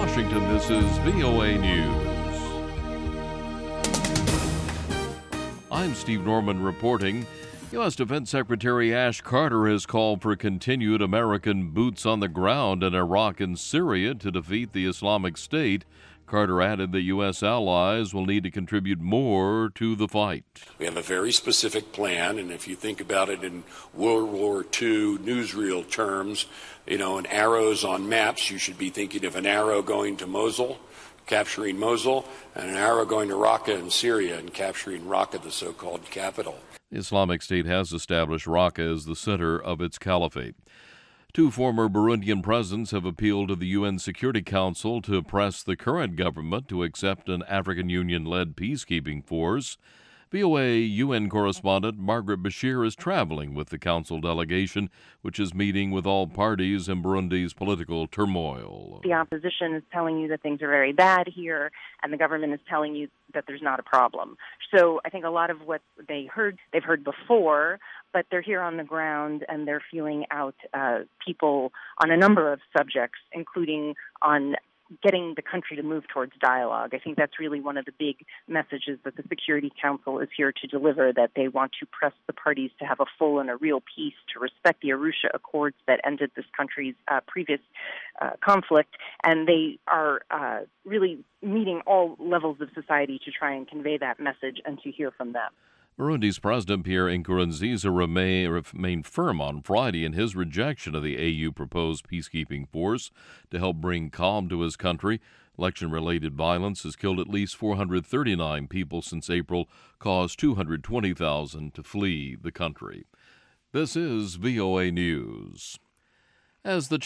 Washington, this is VOA News. I'm Steve Norman reporting. U.S. Defense Secretary Ash Carter has called for continued American boots on the ground in Iraq and Syria to defeat the Islamic State. Carter added that U.S. allies will need to contribute more to the fight. We have a very specific plan, and if you think about it in World War II newsreel terms, and arrows on maps, you should be thinking of an arrow going to Mosul, capturing Mosul, and an arrow going to Raqqa in Syria and capturing Raqqa, the so-called capital. The Islamic State has established Raqqa as the center of its caliphate. Two former Burundian presidents have appealed to the UN Security Council to press the current government to accept an African Union-led peacekeeping force. VOA UN correspondent Margaret Bashir is traveling with the council delegation, which is meeting with all parties in Burundi's political turmoil. The opposition is telling you that things are very bad here, and the government is telling you that there's not a problem. So I think a lot of what they've heard before, but they're here on the ground and they're feeling out people on a number of subjects, including on getting the country to move towards dialogue. I think that's really one of the big messages that the Security Council is here to deliver, that they want to press the parties to have a full and a real peace, to respect the Arusha Accords that ended this country's previous conflict. And they are really meeting all levels of society to try and convey that message and to hear from them. Burundi's President Pierre Nkurunziza remained firm on Friday in his rejection of the AU proposed peacekeeping force to help bring calm to his country. Election-related violence has killed at least 439 people since April, caused 220,000 to flee the country. This is VOA News. As the